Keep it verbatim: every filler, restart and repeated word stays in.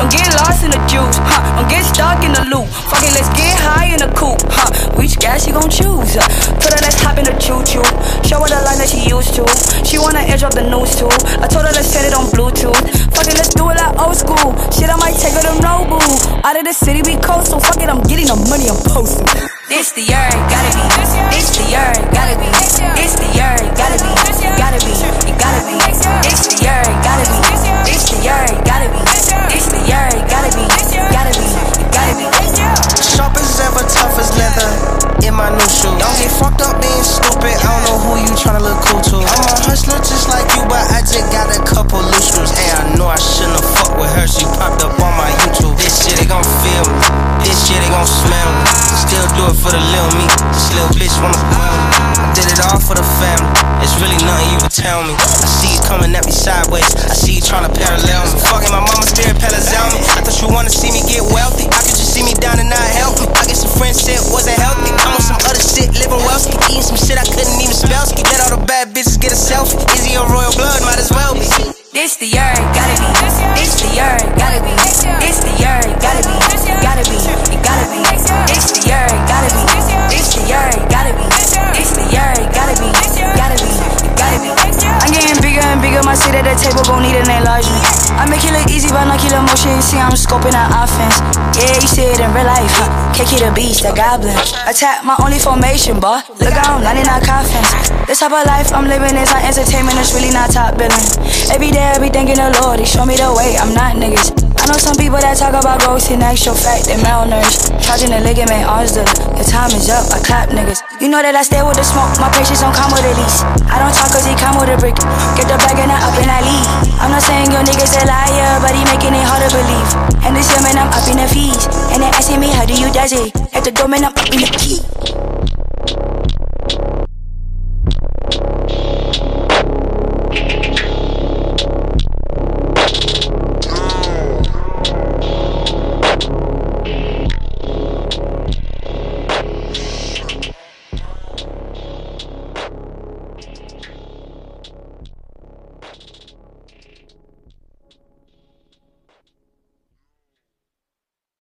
Don't get lost in the juice, huh? Don't get stuck in the loop. Fuck it, let's get high in the coupe, huh? Which gas you gon' choose? Uh, told her let's hop in the choo-choo. Show her the line that she used to. She wanna edge up the news too. I told her let's set it on Bluetooth. Fuck it, let's do it like old school. Shit, I might take her to Nobu. Out of the city, we coast, so fuck it, I'm getting the money, I'm posting. This the year, gotta be. This the year, gotta be. This the year, gotta be. Gotta be, it gotta be. This the year, gotta be. This the year, gotta be. This the year, gotta be. Gotta be, it gotta be. Sharp as ever, tough as leather. In my new shoes. Don't get fucked up being stupid. I don't know who you tryna look cool to. I'm a hustler just like you, but I just got a couple loose screws. Hey, I know I shouldn't have fucked with her. She popped up on my YouTube. This shit they gon' feel me. This shit they gon' smell me. Still do it for the little me. This little bitch wanna spoil me. I did it all for the family. It's really nothing you can tell me. I see you coming at me sideways. I see you tryna parallel me. Fucking my mama spirit palace on me. I thought you wanna see me get wealthy. I could just see me down and not help me. I guess some friends said wasn't healthy. I'm on some other shit, living wealthy. Eating some shit I couldn't even spell. Ski. Let all the bad bitches get a selfie. Easy on royal blood, might as well be. This the year, gotta be. This the year, gotta be. This the year, gotta be. Gotta be, it gotta be. This the year, gotta be. This the year, gotta be. This the year, gotta be. Gotta be, it gotta be. I'm getting bigger and bigger. My seat at the table gon' need an enlargement. I make it look easy, but not kill emotion. You see, I'm scoping out offense. Yeah, you see it in real life, huh? Kiki the beast, the goblin. Attack my only formation, boy. Look out, ninety-nine coffins. This type of life I'm living is not entertainment. It's really not top billing. Every day I be thanking the Lord, He show me the way. I'm not niggas. I know some people that talk about ghosts in actual fact, they malnourished. Charging the ligament, arms the your time is up, I clap niggas. You know that I stay with the smoke, my patience don't come with the lease. I don't talk cause he come with a brick. Get the bag and I up and I leave. I'm not saying your niggas a liar, but he making it hard to believe. And this year man I'm up in the fees. And they asking me how do you does it? At the door man I'm up in the key.